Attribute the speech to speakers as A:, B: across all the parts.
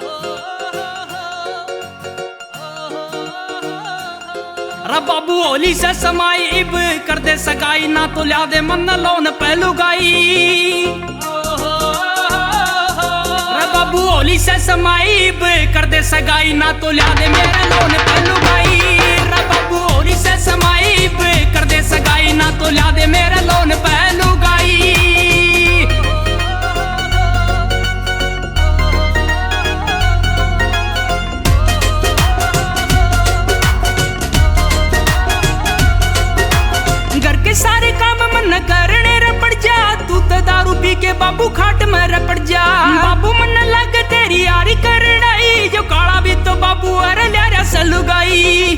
A: रे बाबू होली से समाई इब कर दे सगाई ना तो ल्या दे मन लोन पहलू गाई। रे बाबू होली से समाई इब कर दे सगाई ना तो ल्या दे मेरे लोन पहलू गाई। रे बाबू होली से समाई इब कर दे सगाई ना तो ल्या दे मेरे लोन पहलू गाई। सारे काम मन करने रे पड़ जा तू तो दारू पी के बाबू खाट में रे पड़ जा। बाबू मन लग तेरी यारी करनाई जो काला भी तो बाबू अरे ल्यारा सलुगाई।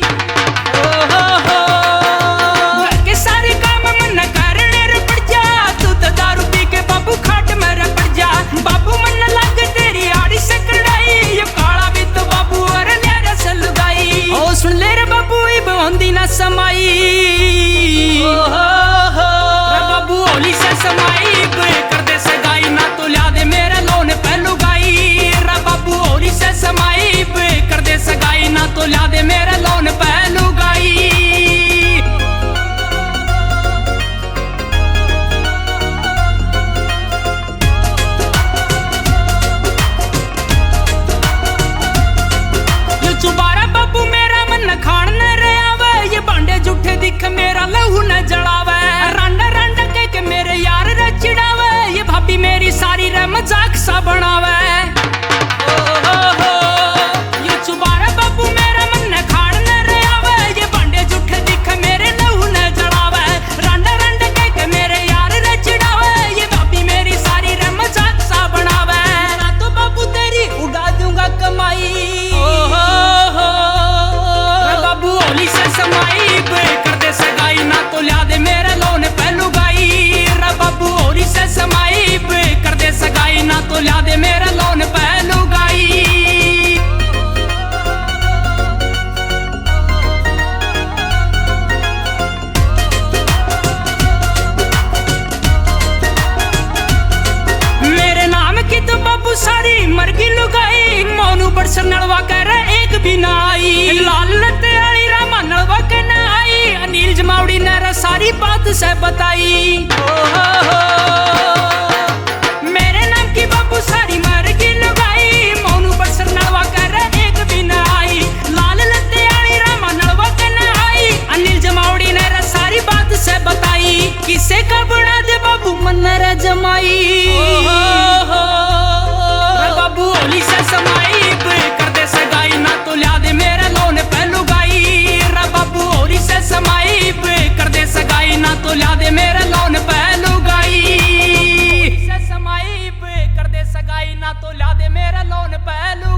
A: के सारे काम मन करने रे पड़ जा तू तो दारू पी के बाबू खाट में रे पड़ जा। बाबू मन लग तेरी यारी से करनाई जो काला भी तो बाबू अरे ल्यारा सलुगाई। ओ सुन ले रे बाबू इब होंदी ना समाई। बाबू होली से समाई कर दे सगाई ना तो ल्या दे मेरे लोन पहलू गाई। रा बाबू होली से समाई कर दे सगाई ना तो ल्या दे मेरे लोन पहलू गाई। यो चुबारा बाबू मेरा मन खान न रे आवे ये बांडे झूठे दिख मेरा लहू न जड़ावे। मेरे यार रे चिड़ावे ये भाभी मेरी सारी रे मजाक सा बनावे। ये चुबारा बाबू मेरा मन खाड़ न रे आवे ये बांडे झूठे दिख मेरे लहू न जड़ावे। रंड रंड के मेरे यार रे चिड़ावे ये भाभी मेरी सारी रे मजाक सा बनावे। ना तो बाबू तेरी उड़ा दूंगा कमाई। बाबू होली से समाई कर दे सगाई ना तो ल्या दे मेरे लोन पहलू गाई। बाबू होली से समाई कर दे सगाई ना तो ल्या दे मेरा लोन पहलू गाई। मेरे नाम की तो बाबू सारी मरगी लुगाई। मोनू बरस नलवा कर एक भी ना आई। लाल लते आई रामा नलवा के ना आई। अनिल जमावड़ी ने सारी बात से बताई। मेरे नाम की बाबू सारी मरगी लुगाई। मोनू बरसर नलवा कर एक भी ना आई। लाल लते आई रामा नलवा के ना आई। अनिल जमावड़ी ने सारी बात से बताई। किसे का बना दे बाबू मन रे जमाई। बाबू होली से समाई कर दे सगाई ना तो ल्या दे मेरे लोन पहलू गाई। रा बाबू होली से समाई कर दे सगाई ना तो ल्या दे मेरे लोन पहलू गाई। से समाई कर दे सगाई ना तो ल्या दे मेरे लोन पहलू